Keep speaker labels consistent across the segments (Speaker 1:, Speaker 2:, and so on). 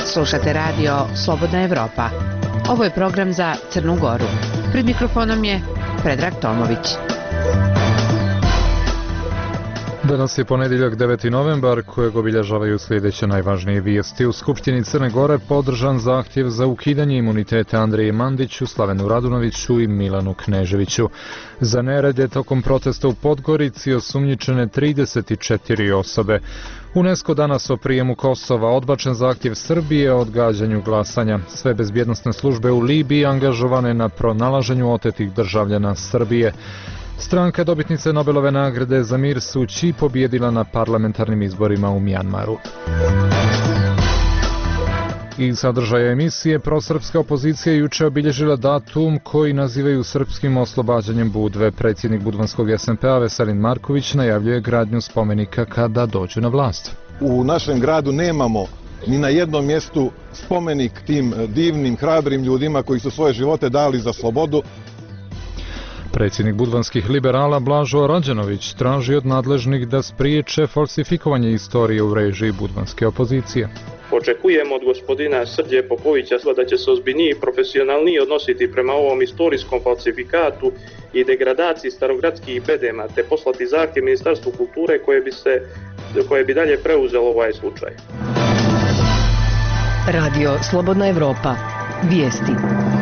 Speaker 1: Slušate radio Slobodna Evropa. Ovo je program za Crnu Goru. Pred mikrofonom je Predrag Tomović.
Speaker 2: Danas je ponedjeljak 9. novembar kojeg obilježavaju sljedeće najvažnije vijesti. U Skupštini Crne Gore podržan zahtjev za ukidanje imuniteta Andriji Mandiću, Slavenu Radunoviću i Milanu Kneževiću. Za nerede tokom protesta u Podgorici osumnjičene 34 osobe. UNESCO danas o prijemu Kosova, odbačen zahtjev Srbije o odgađanju glasanja. Sve bezbjednosne službe u Libiji angažovane na pronalaženju otetih državljana Srbije. Stranka dobitnice Nobelove nagrade za mir Suu Kyi pobijedila na parlamentarnim izborima u Mjanmaru. Iz sadržaja emisije, prosrpska opozicija juče obilježila datum koji nazivaju srpskim oslobađanjem Budve. Predsjednik budvanskog SNP-a Veselin Marković najavljuje gradnju spomenika kada dođu na vlast.
Speaker 3: U našem gradu nemamo ni na jednom mjestu spomenik tim divnim, hrabrim ljudima koji su svoje živote dali za slobodu.
Speaker 2: Predsjednik budvanskih liberala Blažo Rađenović traži od nadležnih da spriječe falsifikovanje istorije u režiji budvanske opozicije.
Speaker 4: Očekujemo od gospodina Srđe Popovića da će se ozbiljnije i profesionalnije odnositi prema ovom istorijskom falsifikatu i degradaciji starogradskih bedema, te poslati zahtjev Ministarstvu kulture koje bi dalje preuzelo ovaj slučaj.
Speaker 5: Radio Slobodna Evropa. Vijesti.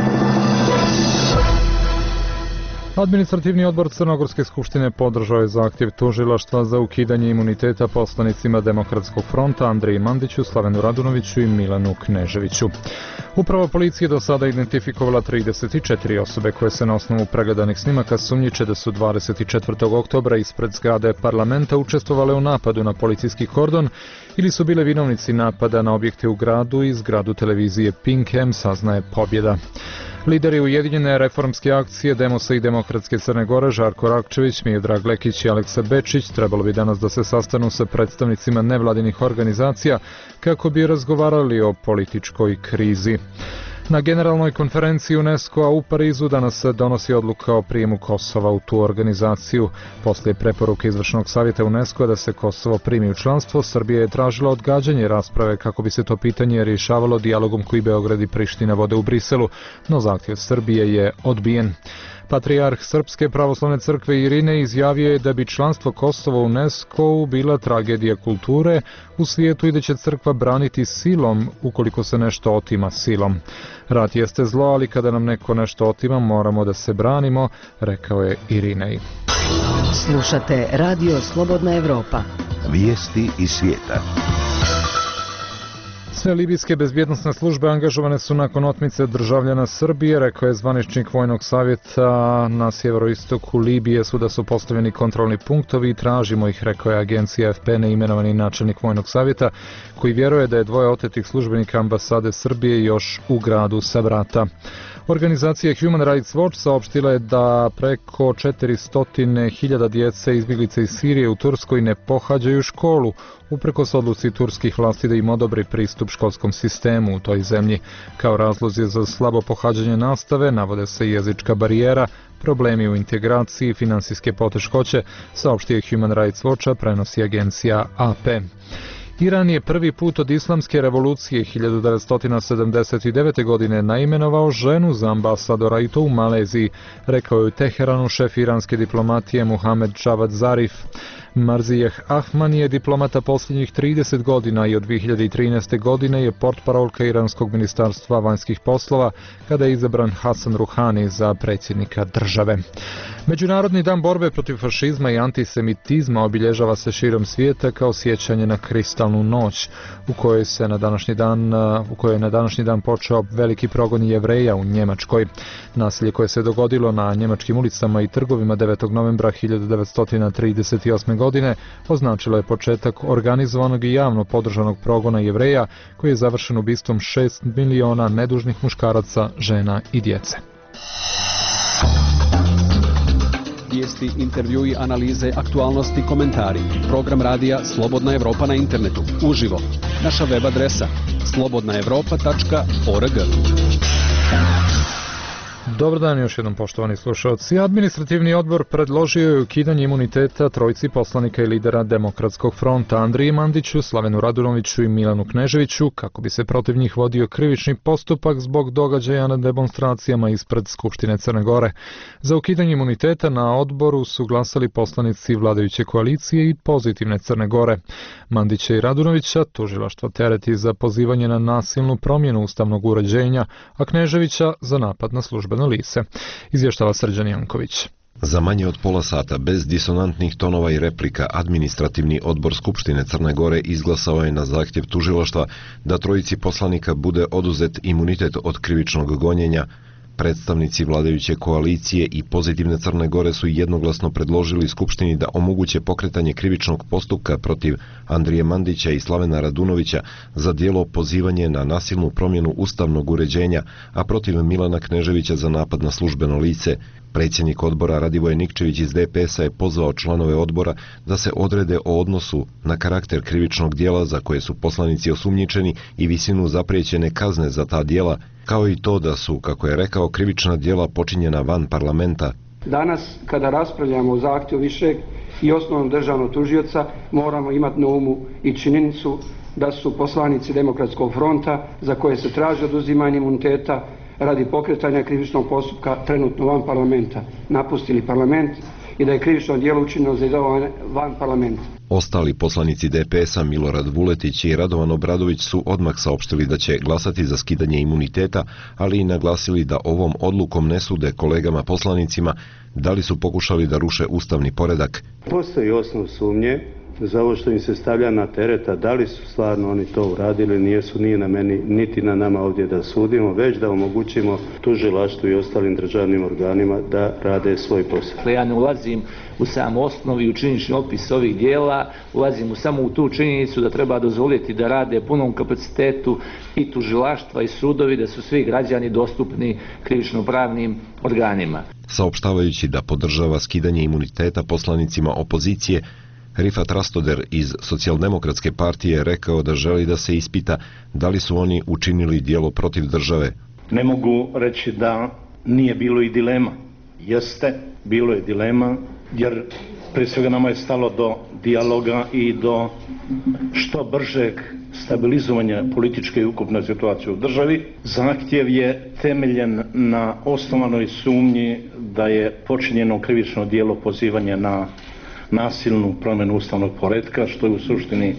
Speaker 2: Administrativni odbor Crnogorske skupštine podržao je zahtjev tužilaštva za ukidanje imuniteta poslanicima Demokratskog fronta Andriji Mandiću, Slavenu Radunoviću i Milanu Kneževiću. Uprava policije do sada identifikovala 34 osobe koje se na osnovu pregledanih snimaka sumnjiče da su 24. oktobra ispred zgrade parlamenta učestvovale u napadu na policijski kordon ili su bile vinovnici napada na objekte u gradu i zgradu televizije Pink M, saznaje Pobjeda. Lideri Ujedinjene reformske akcije Demosa i Demokratske Crne Gore Žarko Rakčević, Miodrag Lekić i Aleksa Bečić trebalo bi danas da se sastanu sa predstavnicima nevladinih organizacija kako bi razgovarali o političkoj krizi. Na generalnoj konferenciji UNESCO-a u Parizu danas se donosi odluka o prijemu Kosova u tu organizaciju. Poslije preporuke Izvršnog savjeta UNESCO-a da se Kosovo primi u članstvo, Srbija je tražila odgađanje rasprave kako bi se to pitanje rješavalo dijalogom koji Beograd i Priština vode u Briselu, no zahtjev Srbije je odbijen. Patrijarh Srpske pravoslavne crkve Irinej izjavio je da bi članstvo Kosova u UNESCO-u bila tragedija kulture u svijetu i da će crkva braniti silom ukoliko se nešto otima silom. Rat jeste zlo, ali kada nam neko nešto otima moramo da se branimo, rekao je Irinej.
Speaker 5: Slušate Radio Slobodna Evropa.
Speaker 6: Vijesti iz svijeta.
Speaker 2: Sve libijske bezbjednosne službe angažovane su nakon otmice državljana Srbije, rekao je zvaničnik Vojnog savjeta na sjeveroistoku Libije, svuda su postavljeni kontrolni punktovi i tražimo ih, rekao je agencija AFP neimenovani načelnik Vojnog savjeta, koji vjeruje da je dvoje otetih službenika ambasade Srbije još u gradu Sabrata. Organizacija Human Rights Watch saopštila je da preko 400.000 djece izbjeglice iz Sirije u Turskoj ne pohađaju školu, uprkos odluci turskih vlasti da im odobri pristup školskom sistemu u toj zemlji. Kao razlozi za slabo pohađanje nastave navode se jezička barijera, problemi u integraciji, finansijske poteškoće, saopštio Human Rights Watcha, prenosi agencija AP. Iran je prvi put od islamske revolucije 1979. godine naimenovao ženu za ambasadora i to u Maleziji, rekao je u Teheranu šef iranske diplomatije Muhamed Javad Zarif. Marzijeh Ahman je diplomata posljednjih 30 godina i od 2013. godine je portparolka Iranskog ministarstva vanjskih poslova kada je izabran Hasan Ruhani za predsjednika države. Međunarodni dan borbe protiv fašizma i antisemitizma obilježava se širom svijeta kao sjećanje na kristalnu noć u kojoj je na današnji dan počeo veliki progon Jevreja u Njemačkoj. Nasilje koje se dogodilo na njemačkim ulicama i trgovima 9. novembra 1938. godine označilo je početak organizovanog i javno podržanog progona Jevreja koji je završen ubistvom 6 miliona nedužnih muškaraca, žena i djece.
Speaker 7: Vijesti, intervjui, analize, aktualnosti, komentari. Program radija Slobodna Evropa na internetu. Uživo. Naša web adresa slobodnaevropa.org.
Speaker 2: Dobar dan još jednom, poštovani slušalci. Administrativni odbor predložio je ukidanje imuniteta trojici poslanika i lidera Demokratskog fronta Andriji Mandiću, Slavenu Radunoviću i Milanu Kneževiću, kako bi se protiv njih vodio krivični postupak zbog događaja na demonstracijama ispred Skupštine Crne Gore. Za ukidanje imuniteta na odboru su glasali poslanici vladajuće koalicije i Pozitivne Crne Gore. Mandića i Radunovića tužilaštvo tereti za pozivanje na nasilnu promjenu ustavnog uređenja, a Kneževića za napad na službeno lice. Izvještava Srđan Janković.
Speaker 8: Za manje od pola sata, bez disonantnih tonova i replika, administrativni odbor Skupštine Crne Gore izglasao je na zahtjev tužilaštva da trojici poslanika bude oduzet imunitet od krivičnog gonjenja. Predstavnici vladajuće koalicije i Pozitivne Crne Gore su jednoglasno predložili Skupštini da omoguće pokretanje krivičnog postupka protiv Andrije Mandića i Slavena Radunovića za djelo pozivanje na nasilnu promjenu ustavnog uređenja, a protiv Milana Kneževića za napad na službeno lice. Predsjednik odbora Radivoje Nikčević iz DPS-a je pozvao članove odbora da se odrede o odnosu na karakter krivičnog djela za koje su poslanici osumnjičeni i visinu zapriječene kazne za ta djela, kao i to da su, kako je rekao, krivična djela počinjena van parlamenta.
Speaker 9: Danas, kada raspravljamo o zahtjevu višeg i osnovnog državnog tužioca, moramo imati na umu i činjenicu da su poslanici Demokratskog fronta, za koje se traži oduzimanje imuniteta radi pokretanja krivičnog postupka, trenutno van parlamenta, napustili parlament i da je krivično djelo učinjeno za izdavanje van parlamenta.
Speaker 8: Ostali poslanici DPS-a Milorad Vuletić i Radovan Obradović su odmah saopštili da će glasati za skidanje imuniteta, ali i naglasili da ovom odlukom ne sude kolegama poslanicima da li su pokušali da ruše ustavni poredak.
Speaker 10: Postoji osnov sumnje za ovo što im se stavlja na tereta, da li su stvarno oni to uradili, nijesu, nije na meni niti na nama ovdje da sudimo, već da omogućimo tužilaštvu i ostalim državnim organima da rade svoj posao.
Speaker 11: Ja ne ulazim u samu osnovu i u činjenični opis ovih dijela, ulazim samo u tu činjenicu da treba dozvoliti da rade punom kapacitetu i tužilaštva i sudovi, da su svi građani dostupni krivično-pravnim organima.
Speaker 8: Saopštavajući da podržava skidanje imuniteta poslanicima opozicije, Rifat Rastoder iz Socijaldemokratske partije rekao da želi da se ispita da li su oni učinili djelo protiv države.
Speaker 12: Ne mogu reći da nije bilo i dilema. Jeste, bilo je dilema, jer prije svega nama je stalo do dijaloga i do što bržeg stabilizovanja političke i ukupne situacije u državi. Zahtjev je temeljen na osnovanoj sumnji da je počinjeno krivično djelo pozivanja na nasilnu promjenu ustavnog poretka, što je u suštini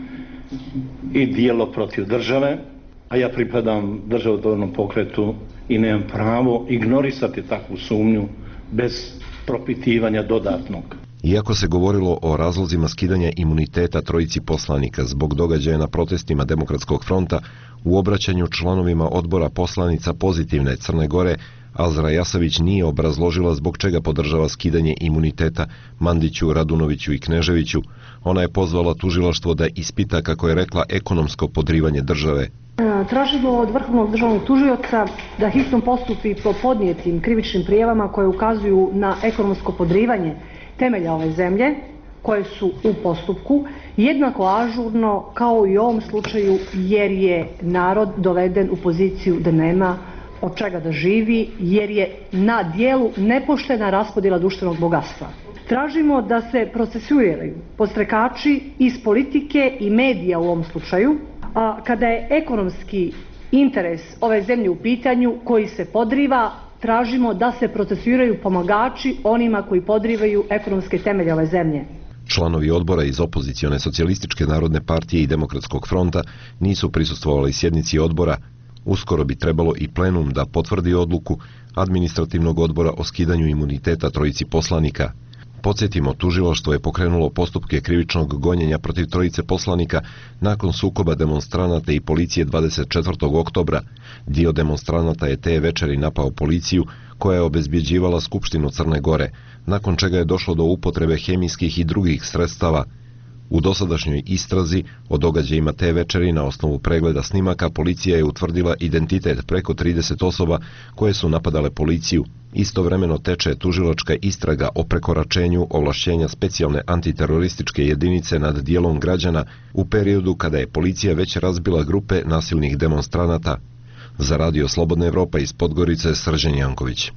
Speaker 12: i djelo protiv države, a ja pripadam državotvornom pokretu i nemam pravo ignorisati takvu sumnju bez propitivanja dodatnog.
Speaker 8: Iako se govorilo o razlozima skidanja imuniteta trojici poslanika zbog događaja na protestima Demokratskog fronta, u obraćanju članovima odbora poslanica Pozitivne Crne Gore Azra Jasavić nije obrazložila zbog čega podržava skidanje imuniteta Mandiću, Radunoviću i Kneževiću. Ona je pozvala tužilaštvo da ispita, kako je rekla, ekonomsko podrivanje države.
Speaker 13: Tražimo od Vrhovnog državnog tužioca da hitno postupi po podnijetim krivičnim prijavama koje ukazuju na ekonomsko podrivanje temelja ove zemlje, koje su u postupku, jednako ažurno kao i u ovom slučaju, jer je narod doveden u poziciju da nema od čega da živi, jer je na dijelu nepoštena raspodjela društvenog bogatstva. Tražimo da se procesuiraju podstrekači iz politike i medija u ovom slučaju, a kada je ekonomski interes ove zemlje u pitanju koji se podriva, tražimo da se procesuiraju pomagači onima koji podrivaju ekonomske temelje ove zemlje.
Speaker 8: Članovi odbora iz opozicione Socijalističke narodne partije i Demokratskog fronta nisu prisustvovali sjednici odbora. Uskoro bi trebalo i plenum da potvrdi odluku administrativnog odbora o skidanju imuniteta trojici poslanika. Podsjetimo, tužilaštvo je pokrenulo postupke krivičnog gonjenja protiv trojice poslanika nakon sukoba demonstranata i policije 24. oktobra. Dio demonstranata je te večeri napao policiju koja je obezbjeđivala Skupštinu Crne Gore, nakon čega je došlo do upotrebe hemijskih i drugih sredstava. U dosadašnjoj istrazi o događajima te večeri na osnovu pregleda snimaka policija je utvrdila identitet preko 30 osoba koje su napadale policiju. Istovremeno teče tužilačka istraga o prekoračenju ovlašćenja specijalne antiterorističke jedinice nad dijelom građana u periodu kada je policija već razbila grupe nasilnih demonstranata. Za radio Slobodna Evropa iz Podgorice, Srđan Janković.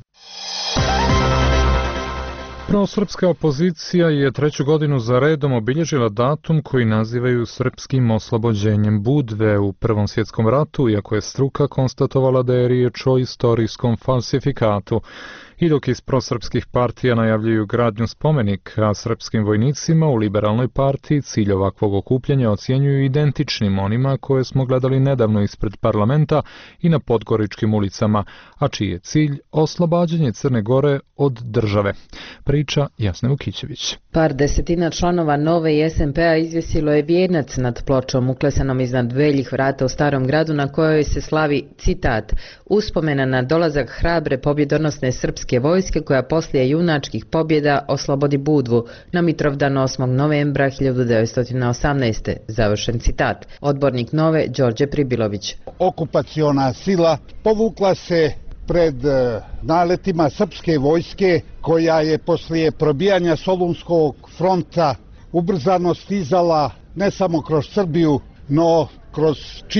Speaker 2: Prosrpska opozicija je 3. godinu za redom obilježila datum koji nazivaju srpskim oslobođenjem Budve u Prvom svjetskom ratu, iako je struka konstatovala da je riječ o istorijskom falsifikatu. I dok iz prosrpskih partija najavljuju gradnju spomenika srpskim vojnicima, u Liberalnoj partiji cilj ovakvog okupljanja ocjenjuju identičnim onima koje smo gledali nedavno ispred parlamenta i na podgoričkim ulicama, a čiji je cilj oslobađanje Crne Gore od države. Priča Jasna Vukićević.
Speaker 14: Par desetina članova Nove i SNP-a izvjesilo je vijenac nad pločom uklesanom iznad veljih vrata u Starom gradu na kojoj se slavi, citat, uspomena na dolazak hrabre pobjedonosne srpske vojske koja poslije junačkih pobjeda oslobodi Budvu na Mitrovdan 8. novembra 1918. Završen citat. Odbornik Nove Đorđe Pribilović.
Speaker 15: Okupaciona sila povukla se pred naletima srpske vojske koja je poslije probijanja Solunskog fronta ubrzano stizala ne samo kroz Srbiju, no kroz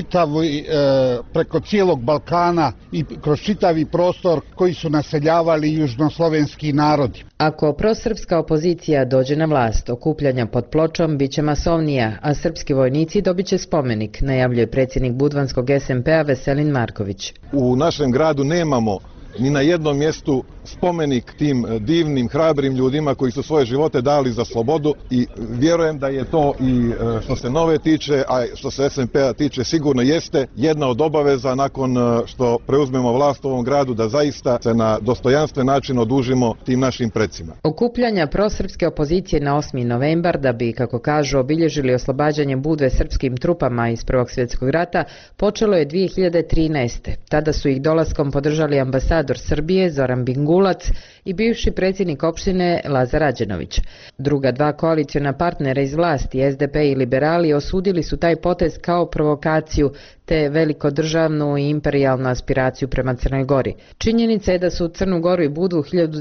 Speaker 15: preko cijelog Balkana i kroz čitavi prostor koji su naseljavali južnoslovenski narodi.
Speaker 14: Ako prosrpska opozicija dođe na vlast, okupljanja pod pločom biće masovnija, a srpski vojnici dobit će spomenik, najavljuje predsjednik budvanskog SNP-a Veselin Marković.
Speaker 3: U našem gradu nemamo ni na jednom mjestu spomenik tim divnim, hrabrim ljudima koji su svoje živote dali za slobodu i vjerujem da je to i što se Nove tiče, a što se SNP-a tiče sigurno jeste jedna od obaveza nakon što preuzmemo vlast u ovom gradu da zaista se na dostojanstven način odužimo tim našim precima.
Speaker 14: Okupljanja prosrpske opozicije na 8. novembar da bi, kako kažu, obilježili oslobađanje Budve srpskim trupama iz Prvog svjetskog rata počelo je 2013. Tada su ih dolaskom podržali ambasador Srbije Zoran Bingulac i bivši predsjednik opštine Lazar Rađenović. Druga dva koaliciona partnera iz vlasti, SDP i Liberali, osudili su taj potez kao provokaciju te velikodržavnu i imperijalnu aspiraciju prema Crnoj Gori. Činjenica je da su Crnu Goru i Budvu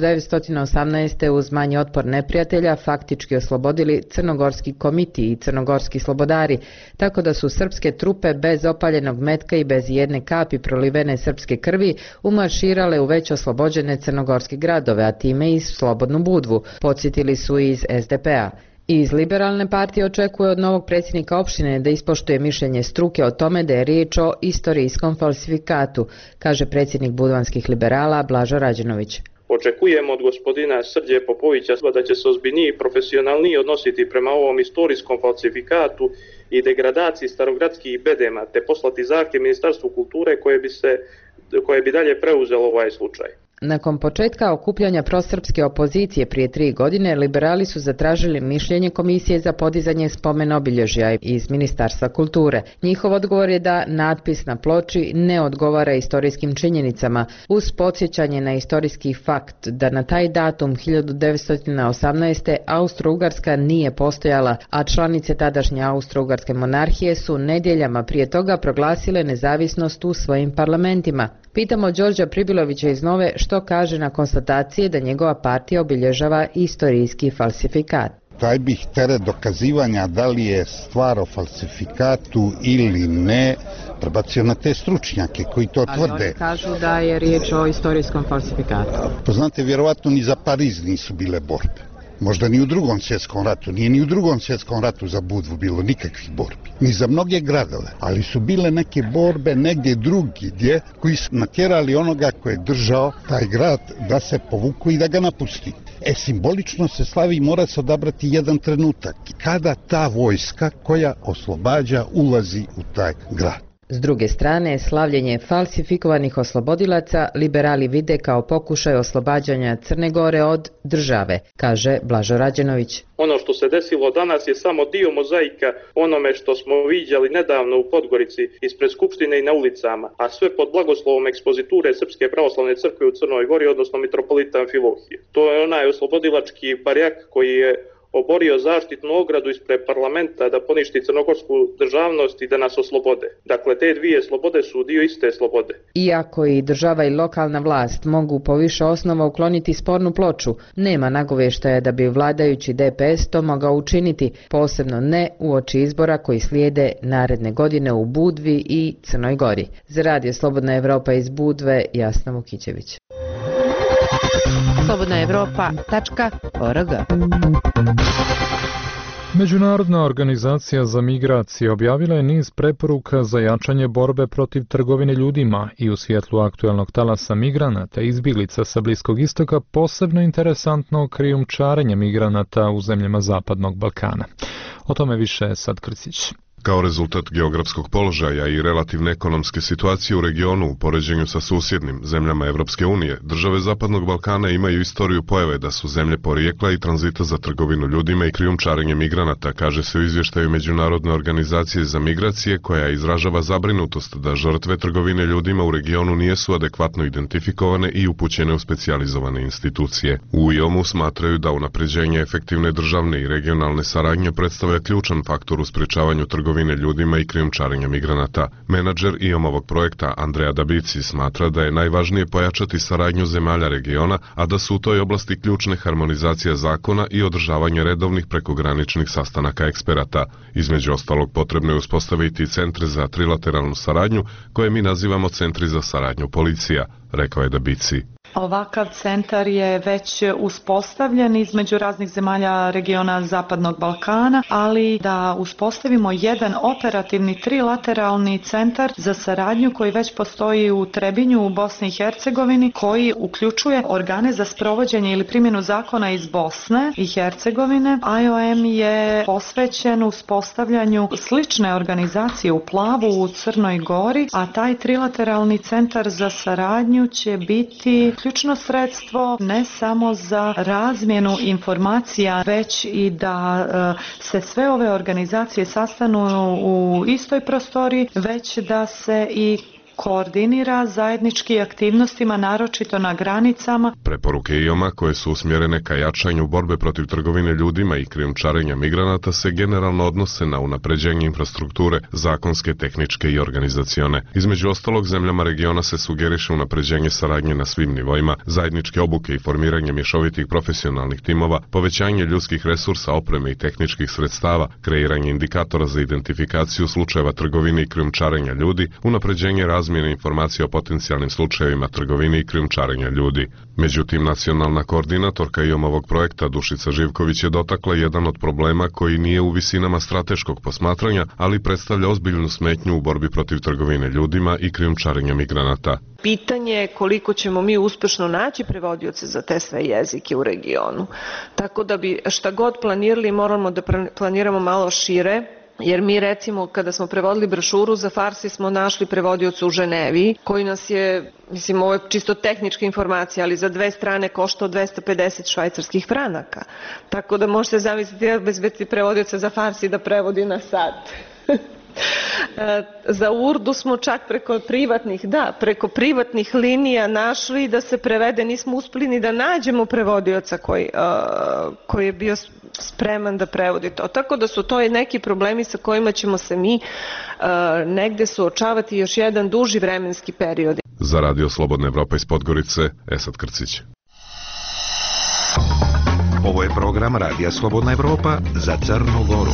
Speaker 14: 1918. uz manji otpor neprijatelja faktički oslobodili crnogorski komiti i crnogorski slobodari, tako da su srpske trupe bez opaljenog metka i bez jedne kapi prolivene srpske krvi umarširale u već oslobođene crnogorske gradove, a time i slobodnu Budvu, podsjetili su iz SDP-a. Iz Liberalne partije očekuje od novog predsjednika opštine da ispoštuje mišljenje struke o tome da je riječ o istorijskom falsifikatu, kaže predsjednik budvanskih liberala Blažo Rađenović.
Speaker 4: Očekujemo od gospodina Srđe Popovića da će se ozbiljnije i profesionalnije odnositi prema ovom istorijskom falsifikatu i degradaciji starogradskih bedema, te poslati zahtjev Ministarstvu kulture koje bi dalje preuzelo ovaj slučaj.
Speaker 14: Nakon početka okupljanja prosrpske opozicije prije 3 godine, liberali su zatražili mišljenje Komisije za podizanje spomen obilježja iz Ministarstva kulture. Njihov odgovor je da natpis na ploči ne odgovara istorijskim činjenicama, uz podsjećanje na istorijski fakt da na taj datum 1918. Austro-Ugarska nije postojala, a članice tadašnje Austro-Ugarske monarhije su nedjeljama prije toga proglasile nezavisnost u svojim parlamentima. Pitamo Đorđa Pribilovića iz Nove što kaže na konstatacije da njegova partija obilježava istorijski falsifikat.
Speaker 15: Taj bih teret dokazivanja da li je stvar o falsifikatu ili ne prebacio na te stručnjake koji to tvrde.
Speaker 14: Ali oni kažu da je riječ o istorijskom falsifikatu.
Speaker 15: Poznate, vjerovatno ni za Pariz nisu bile borbe. Možda ni u Drugom svjetskom ratu, nije ni u Drugom svjetskom ratu za Budvu bilo nikakvih borbi. Ni za mnoge gradove, ali su bile neke borbe negdje drugdje koji su natjerali onoga koji je držao taj grad da se povuku i da ga napusti. Simbolično se slavi, mora se odabrati jedan trenutak kada ta vojska koja oslobađa ulazi u taj grad.
Speaker 14: S druge strane, slavljenje falsifikovanih oslobodilaca liberali vide kao pokušaj oslobađanja Crne Gore od države, kaže Blažo Rađenović.
Speaker 4: Ono što se desilo danas je samo dio mozaika onome što smo viđali nedavno u Podgorici ispred Skupštine i na ulicama, a sve pod blagoslovom ekspoziture Srpske pravoslavne crkve u Crnoj Gori, odnosno mitropolita Amfilohije. To je onaj oslobodilački barjak koji je oborio zaštitnu ogradu ispred parlamenta da poništi crnogorsku državnost i da nas oslobode. Dakle, te dvije slobode su dio iste slobode.
Speaker 14: Iako i država i lokalna vlast mogu po više osnova ukloniti spornu ploču, nema nagovještaja da bi vladajući DPS to mogao učiniti, posebno ne uoči izbora koji slijede naredne godine u Budvi i Crnoj Gori. Za Radio Slobodna Evropa iz Budve, Jasna Vukićević.
Speaker 1: slobodnaevropa.org.
Speaker 2: Međunarodna organizacija za migracije objavila je niz preporuka za jačanje borbe protiv trgovine ljudima i u svjetlu aktuelnog talasa migranata i izbjeglica sa Bliskog istoka posebno interesantno krijumčarenje migranata u zemljama Zapadnog Balkana. O tome više Sad Krcić.
Speaker 16: Kao rezultat geografskog položaja i relativne ekonomske situacije u regionu u poređenju sa susjednim zemljama Evropske unije, države Zapadnog Balkana imaju istoriju pojave da su zemlje porijekla i tranzita za trgovinu ljudima i krijumčarenje migranata, kaže se u izvještaju Međunarodne organizacije za migracije, koja izražava zabrinutost da žrtve trgovine ljudima u regionu nisu adekvatno identifikovane i upućene u specijalizovane institucije. U IOM-u smatraju da unapređenje efektivne državne i regionalne saradnje predstavlja ključan faktor u sprečavanju trgovine ljudima i krijumčarenja migranata. Menadžer IOM-ovog projekta Andrea Dabici smatra da je najvažnije pojačati saradnju zemalja regiona, a da su u toj oblasti ključne harmonizacija zakona i održavanje redovnih prekograničnih sastanaka eksperata. Između ostalog, potrebno je uspostaviti centre za trilateralnu saradnju, koje mi nazivamo centri za saradnju policija, rekao je Dabici.
Speaker 17: Ovakav centar je već uspostavljen između raznih zemalja regiona Zapadnog Balkana, ali da uspostavimo jedan operativni trilateralni centar za saradnju koji već postoji u Trebinju u Bosni i Hercegovini, koji uključuje organe za sprovođenje ili primjenu zakona iz Bosne i Hercegovine. IOM je posvećen uspostavljanju slične organizacije u Plavu u Crnoj Gori, a taj trilateralni centar za saradnju će biti ključno sredstvo ne samo za razmjenu informacija, već i da se sve ove organizacije sastanu u istoj prostoriji, već da se i koordinira zajednički aktivnostima, naročito na granicama.
Speaker 16: Preporuke IOM-a, koje su usmjerene ka jačanju borbe protiv trgovine ljudima i krijumčarenja migranata, se generalno odnose na unapređenje infrastrukture, zakonske, tehničke i organizacione. Između ostalog, zemljama regiona se sugeriše unapređenje saradnje na svim nivoima, zajedničke obuke i formiranje mješovitih profesionalnih timova, povećanje ljudskih resursa, opreme i tehničkih sredstava, kreiranje indikatora za identifikaciju slučajeva trgovine i krijumčarenja ljudi, unapređenje razmjene informacija o potencijalnim slučajevima trgovine i krijumčarenja ljudi. Međutim, nacionalna koordinatorka IOM-ovog projekta Dušica Živković je dotakla jedan od problema koji nije u visinama strateškog posmatranja, ali predstavlja ozbiljnu smetnju u borbi protiv trgovine ljudima i krijumčarenja migranata.
Speaker 18: Pitanje je koliko ćemo mi uspješno naći prevodioce za te sve jezike u regionu. Tako da bi šta god planirali, moramo da planiramo malo šire. Jer mi recimo kada smo prevodili brošuru za Farsi smo našli prevodioca u Ženevi koji nas je, mislim ovo je čisto tehnička informacija, ali za 2 strane koštao 250 švajcarskih franaka. Tako da možete zamisliti bezbedni prevodioca za Farsi da prevodi na sat. Za Urdu smo čak preko privatnih linija našli da se prevede, nismo uspjeli ni da nađemo prevodioca koji je bio spreman da prevodi to. Tako da su to i neki problemi sa kojima ćemo se mi negde suočavati još jedan duži vremenski period.
Speaker 16: Za Radio Slobodna Evropa iz Podgorice, Esad Krcić.
Speaker 6: Ovo je program Radija Slobodna Evropa za Crnu Goru.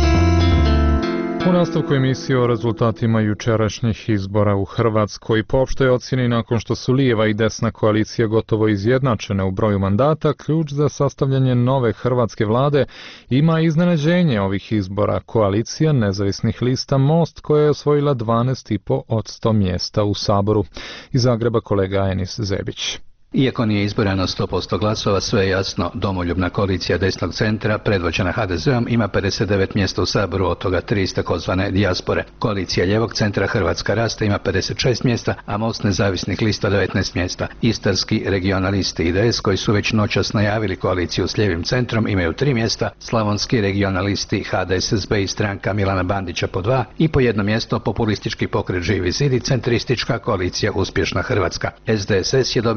Speaker 2: U nastavku emisije o rezultatima jučerašnjih izbora u Hrvatskoj, po opštoj ocjeni nakon što su lijeva i desna koalicija gotovo izjednačene u broju mandata, ključ za sastavljanje nove hrvatske vlade ima iznenađenje ovih izbora. Koalicija nezavisnih lista Most, koja je osvojila 12,5% mjesta u Saboru. Iz Zagreba kolega Enis Zebić.
Speaker 19: Iako nije izborano 100% glasova, sve je jasno, domoljubna koalicija desnog centra, predvođena HDZ-om, ima 59 mjesta u Saboru, od toga 3 iz takozvane dijaspore. Koalicija ljevog centra Hrvatska raste ima 56 mjesta, a Most nezavisnih lista 19 mjesta. Istarski regionalisti IDS, koji su već noćas najavili koaliciju s ljevim centrom, imaju 3 mjesta, slavonski regionalisti HDSSB i stranka Milana Bandića po 2 i po 1 mjesto populistički pokret Živi zid i centristička koalicija Uspješna Hrvatska. SDSS je dobio sva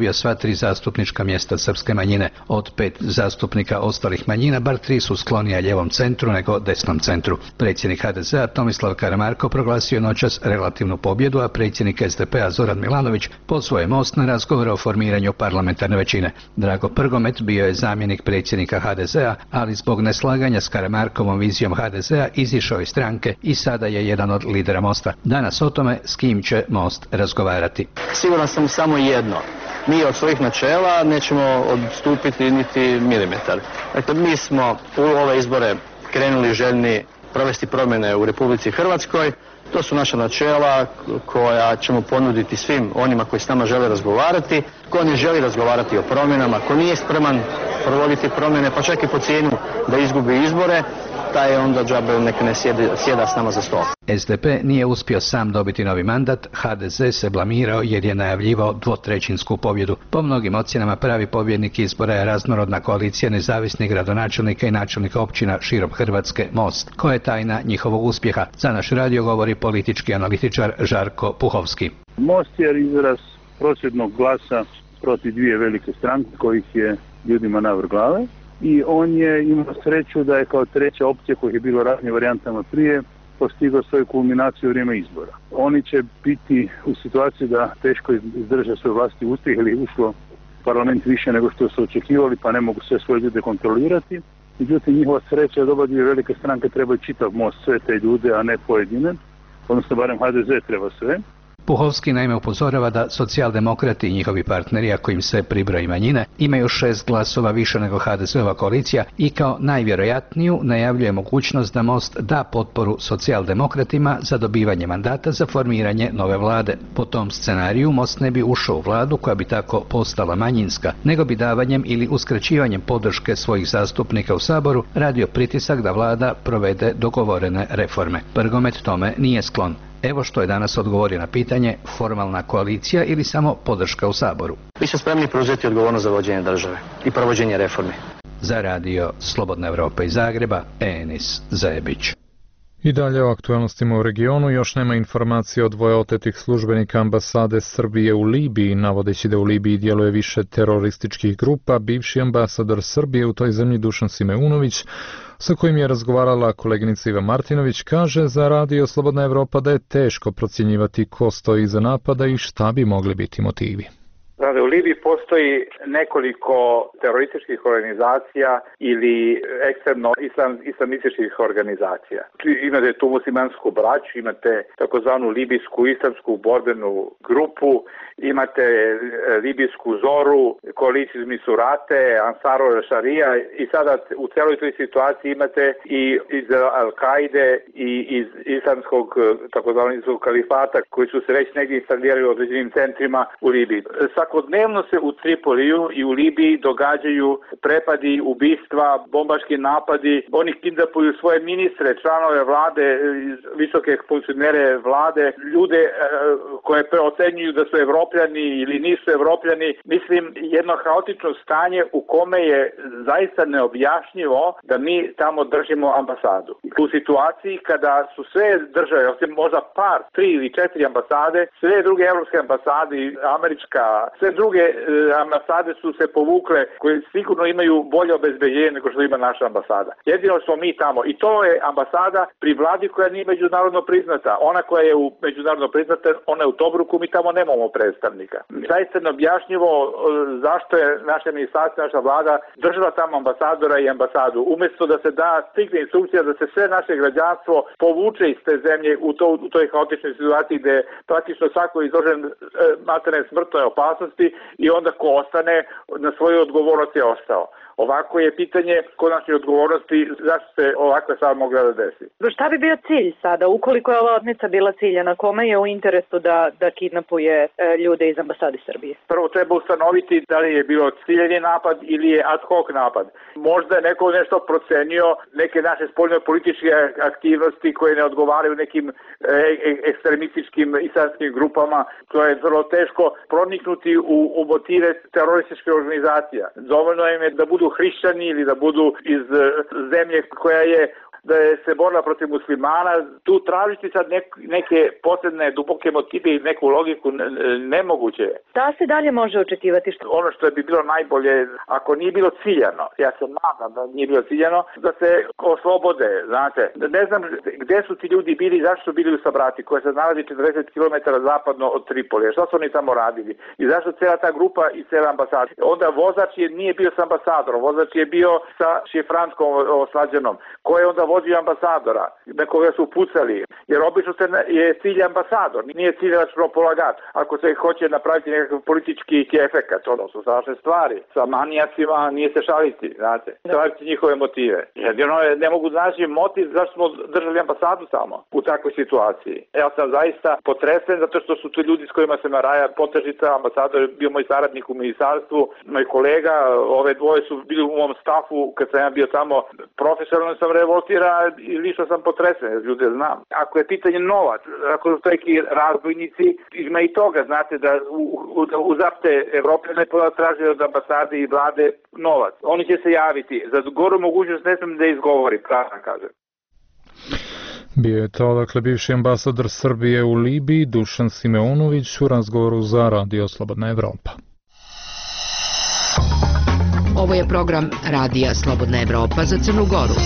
Speaker 19: 3 zastupnička mjesta srpske manjine. Od 5 zastupnika ostalih manjina, bar 3 su sklonija ljevom centru nego desnom centru. Predsjednik HDZ-a Tomislav Karamarko proglasio noćas relativnu pobjedu, a predsjednik SDP-a Zoran Milanović pozvao je Most na razgovor o formiranju parlamentarne većine. Drago Prgomet bio je zamjenik predsjednika HDZ-a, ali zbog neslaganja s Karamarkovom vizijom HDZ-a izišao iz stranke i sada je jedan od lidera Mosta. Danas o tome s kim će Most razgovarati.
Speaker 20: Siguran sam samo jedno. Mi od svojih načela nećemo odstupiti niti milimetar. Dakle, mi smo u ove izbore krenuli željni provesti promjene u Republici Hrvatskoj. To su naša načela koja ćemo ponuditi svim onima koji s nama žele razgovarati. Ko ne želi razgovarati o promjenama, ko nije spreman provoditi promjene, pa čak i po cijenu da izgubi izbore, taj je onda džabe neka ne sjeda s nama za stol.
Speaker 19: SDP nije uspio sam dobiti novi mandat, HDZ se blamirao jer je najavljivao dvotrećinsku pobjedu. Po mnogim ocjenama pravi pobjednik izbora je raznorodna koalicija nezavisnih gradonačelnika i načelnika općina širom Hrvatske, Most. Koja je tajna njihovog uspjeha? Za naš radio govori politički analitičar Žarko Puhovski.
Speaker 21: Most je izraz prosvjednog glasa protiv dvije velike stranke kojih je ljudima navrh glave. I on je imao sreću da je kao treća opcija, kojih je bilo raznim varijantama prije, postigao svoju kulminaciju u vrijeme izbora. Oni će biti u situaciji da teško izdrže svoj vlastiti uspjeh ili ušlo parlament više nego što su očekivali, pa ne mogu sve svoje ljude kontrolirati. Međutim, njihova sreća je da oba dvije velike stranke trebaju čitav Most, sve te ljude, a ne pojedine. Odnosno, barem HDZ treba sve.
Speaker 19: Puhovski naime upozorava da socijaldemokrati i njihovi partneri, ako im se pribroji manjine, imaju 6 glasova više nego HDZ-ova koalicija i kao najvjerojatniju najavljuje mogućnost da Most da potporu socijaldemokratima za dobivanje mandata za formiranje nove vlade. Po tom scenariju Most ne bi ušao u vladu koja bi tako postala manjinska, nego bi davanjem ili uskraćivanjem podrške svojih zastupnika u Saboru radio pritisak da vlada provede dogovorene reforme. Prgomet tome nije sklon. Evo što je danas odgovorio na pitanje formalna koalicija ili samo podrška u Saboru.
Speaker 20: Mi smo spremni preuzeti odgovornost za vođenje države i provođenje reformi.
Speaker 19: Za radio Slobodna Evropa iz Zagreba, Enis Zajebić.
Speaker 2: I dalje o aktualnostima u regionu. Još nema informacije o dvoje otetih službenika ambasade Srbije u Libiji, navodeći da u Libiji djeluje više terorističkih grupa. Bivši ambasador Srbije u toj zemlji Dušan Simeunović, sa kojim je razgovarala koleginica Iva Martinović, kaže za radio Slobodna Evropa da je teško procjenjivati ko stoji iza napada i šta bi mogli biti motivi.
Speaker 22: U Libiji postoji nekoliko terorističkih organizacija ili ekstremno islamističkih organizacija. Imate tu muslimansku braću, imate takozvanu libijsku islamsku borbenu grupu, imate libijsku Zoru, koaliciju Misurate, Ansaro Šarija i sada u celoj toj situaciji imate i iz Al-Kaide i iz islamskog takozvanog kalifata koji su se već negdje instalirali u određenim centrima u Libiji. Svakodnevno se u Tripoliju i u Libiji događaju prepadi, ubistva, bombaški napadi. Oni kidnapuju svoje ministre, članove vlade, visoke funkcionere vlade, ljude koje ocenjuju da su Evropljani ili nisu Evropljani. Mislim, jedno haotično stanje u kome je zaista neobjašnjivo da mi tamo držimo ambasadu. U situaciji kada su sve države, osim možda par, 3 ili 4 ambasade, sve druge evropske ambasade, američka, sve druge ambasade su se povukle, koje sigurno imaju bolje obezbeđenje nego što ima naša ambasada. Jedino smo mi tamo i to je ambasada pri vladi koja nije međunarodno priznata. Ona koja je međunarodno priznata, ona je u Tobruku, mi tamo nemamo predstavnika. Zaista neobjašnjivo zašto je naše ministarstvo, naša vlada držala tamo ambasadora i ambasadu. Umjesto da se da striktna instrukcija da se sve naše građanstvo povuče iz te zemlje u toj haotičnoj situaciji gdje je praktično svako izložen materne smrtnoj opasnosti i onda ko ostane na svoju odgovornost je ostao. Ovako je pitanje konačne odgovornosti zašto se ovakva stvar mogla da desi.
Speaker 23: Šta bi bio cilj sada, ukoliko je ova otmica bila ciljana? Kome je u interesu da kidnapuje ljude iz ambasade Srbije?
Speaker 22: Prvo treba ustanoviti da li je bilo ciljeni napad ili je ad hoc napad. Možda je neko nešto procenio, neke naše spoljno političke aktivnosti koje ne odgovaraju nekim ekstremističkim islamskim grupama, to je vrlo teško proniknuti u motive terorističke organizacija. Dovoljno im je da budu hrišćani ili da budu iz zemlje koja je da je se borila protiv muslimana, tu tražiti sad neke posebne duboke motive i neku logiku nemoguće je.
Speaker 23: Da se dalje može očekivati?
Speaker 22: Ono što bi bilo najbolje, ako nije bilo ciljano, ja se nadam da nije bilo ciljano, da se oslobode, znate. Ne znam gde su ti ljudi bili, zašto su bili u Sabrati, koja se nalazi 40 km zapadno od Tripolija, šta su oni tamo radili i zašto cijela ta grupa i cijela ambasada. Onda vozač nije bio s ambasadorom, vozač je bio sa šifranskom oslađenom. Ko je onda vozio ambasadora, na koga su pucali, jer obično je cilj ambasador, nije cilj polagač. Ako se hoće napraviti nekakav politički efekat, ono su strašne stvari. Sa manijacima nije se šaliti, znate, tražiti njihove motive. Jedino ne mogu naći motiv zašto smo držali ambasadu samo u takvoj situaciji. Ja sam zaista potresen zato što su to ljudi s kojima se Maraja Potežica, ambasador, bio moj saradnik u ministarstvu, moj kolega, ove dvoje su bili u mom stafu kad sam ja bio tamo, profesionalno sam revoltira i lično sam potresen, jer ljude znam. Ako je pitanje novac, ako su to neki razbojnici, ima i toga, znate, da uzapte Evropljane traže od ambasade i vlade novac. Oni će se javiti. Za goru mogućnost ne smijem da izgovori, pravno kažem.
Speaker 2: Bio je to, dakle, bivši ambasador Srbije u Libiji, Dušan Simeunović, u razgovoru za Radio Slobodna Evropa.
Speaker 1: Ovo je program Radija Slobodna Evropa za Crnu Goru.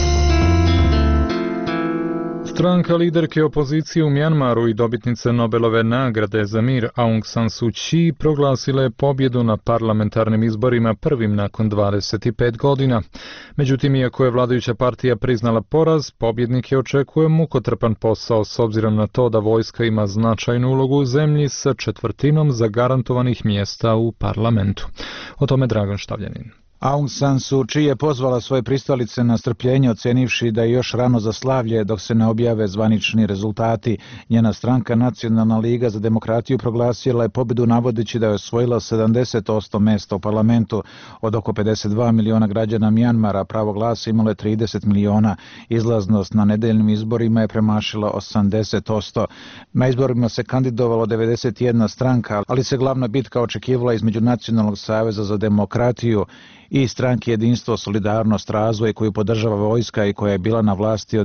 Speaker 2: Stranka liderke opozicije u Mjanmaru i dobitnice Nobelove nagrade za mir Aung San Suu Kyi proglasila je pobjedu na parlamentarnim izborima prvim nakon 25 godina. Međutim, iako je vladajuća partija priznala poraz, pobjednike očekuje mukotrpan posao s obzirom na to da vojska ima značajnu ulogu u zemlji sa 1/4 zagarantovanih mjesta u parlamentu. O tome Dragan Štavljanin.
Speaker 5: Aung San Suu Kyi je pozvala svoje pristalice na strpljenje, ocenivši da je još rano za slavlje dok se ne objave zvanični rezultati. Njena stranka Nacionalna liga za demokratiju proglasila je pobjedu navodeći da je osvojila 70% mjesta u parlamentu. Od oko 52 miliona građana Mjanmara pravo glasa imalo je 30 miliona. Izlaznost na nedeljnim izborima je premašila 80%. Na izborima se kandidovalo 91 stranka, ali se glavna bitka očekivala između Nacionalnog saveza za demokratiju i stranke Jedinstvo, solidarnost, razvoj koju podržava vojska i koja je bila na vlasti od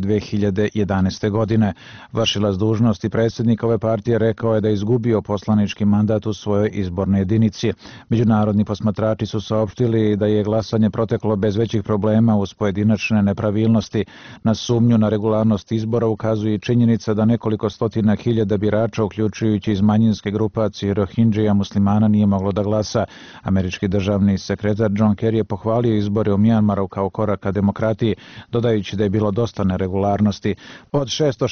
Speaker 5: 2011. godine. Vršilac dužnosti predsjednika ove partije rekao je da je izgubio poslanički mandat u svojoj izbornoj jedinici. Međunarodni posmatrači su saopštili da je glasanje proteklo bez većih problema uz pojedinačne nepravilnosti. Na sumnju na regularnost izbora ukazuje i činjenica da nekoliko stotina hiljada birača, uključujući iz manjinske grupacije Rohingya muslimana, nije moglo da glasa. Američki državni sekretar John Kerry je pohvalio izbore u Mjanmaru kao korak ka demokratiji, dodajući da je bilo dosta neregularnosti. Od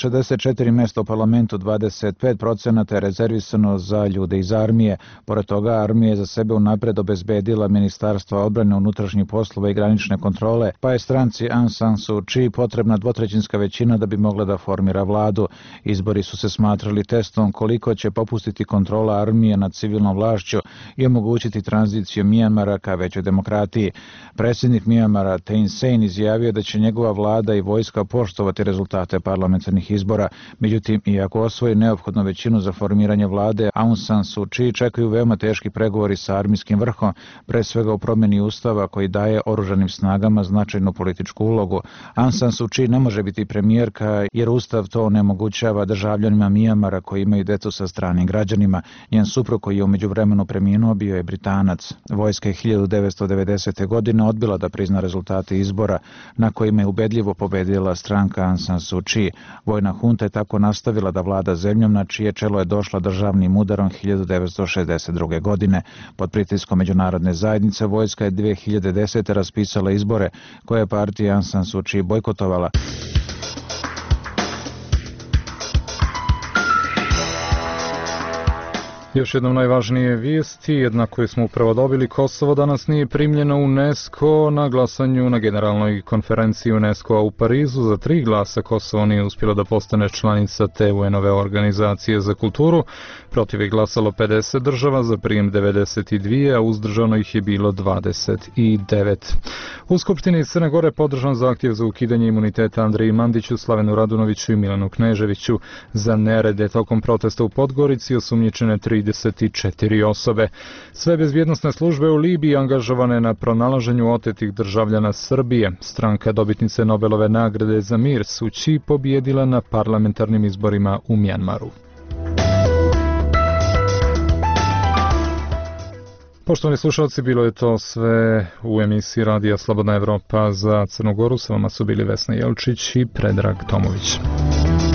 Speaker 5: 664 mjesta u parlamentu, 25% je rezervisano za ljude iz armije. Pored toga, armija je za sebe unapred obezbedila Ministarstva odbrane, unutrašnjih poslova i granične kontrole, pa je stranci Aung San Suu Kyi potrebna 2/3 većina da bi mogla da formira vladu. Izbori su se smatrali testom koliko će popustiti kontrola armije nad civilnom vlašću i omogućiti tranziciju Mjanmara ka većoj demokratiji. Predsjednik Mjanmara Thein Sein izjavio da će njegova vlada i vojska poštovati rezultate parlamentarnih izbora. Međutim, iako osvoji neophodnu većinu za formiranje vlade, Aung San Suu Kyi čekaju veoma teški pregovori sa armijskim vrhom, pre svega u promjeni ustava koji daje oružanim snagama značajnu političku ulogu. Aung San Suu Kyi ne može biti premijerka jer ustav to onemogućava državljanima Mjanmara koji imaju decu sa stranim građanima. Njen suprug koji je u međuvremenu preminuo bio je Britanac. Vojska je 1990. godine odbila da prizna rezultate izbora na kojima je ubedljivo pobedila stranka Aung San Suu Kyi. Vojna hunta je tako nastavila da vlada zemljom na čije čelo je došla državnim udarom 1962. godine. Pod pritiskom međunarodne zajednice vojska je 2010. raspisala izbore koje je partija Aung San Suu Kyi bojkotovala.
Speaker 2: Još jednom najvažnije vijesti, jedna koju smo upravo dobili, Kosovo danas nije primljeno u UNESCO na glasanju na generalnoj konferenciji UNESCO-a u Parizu. Za 3 glasa Kosovo nije uspjelo da postane članica te UN-ove organizacije za kulturu. Protiv je glasalo 50 država, za prijem 92, a uzdržano ih je bilo 29. U Skupštini Crne Gore podržan zahtjev za ukidanje imuniteta Andreji Mandiću, Slavenu Radunoviću i Milanu Kneževiću za nerede tokom protesta u Podgorici. Osumnjičene 3 34 osobe. Sve bezbjednosne službe u Libiji angažovane na pronalaženju otetih državljana Srbije. Stranka dobitnice Nobelove nagrade za mir Suu Kyi pobjedila na parlamentarnim izborima u Mjanmaru. Poštovani slušalci, bilo je to sve u emisiji Radija Slobodna Evropa za Crnu Goru. Sa vama su bili Vesna Jelčić i Predrag Tomović.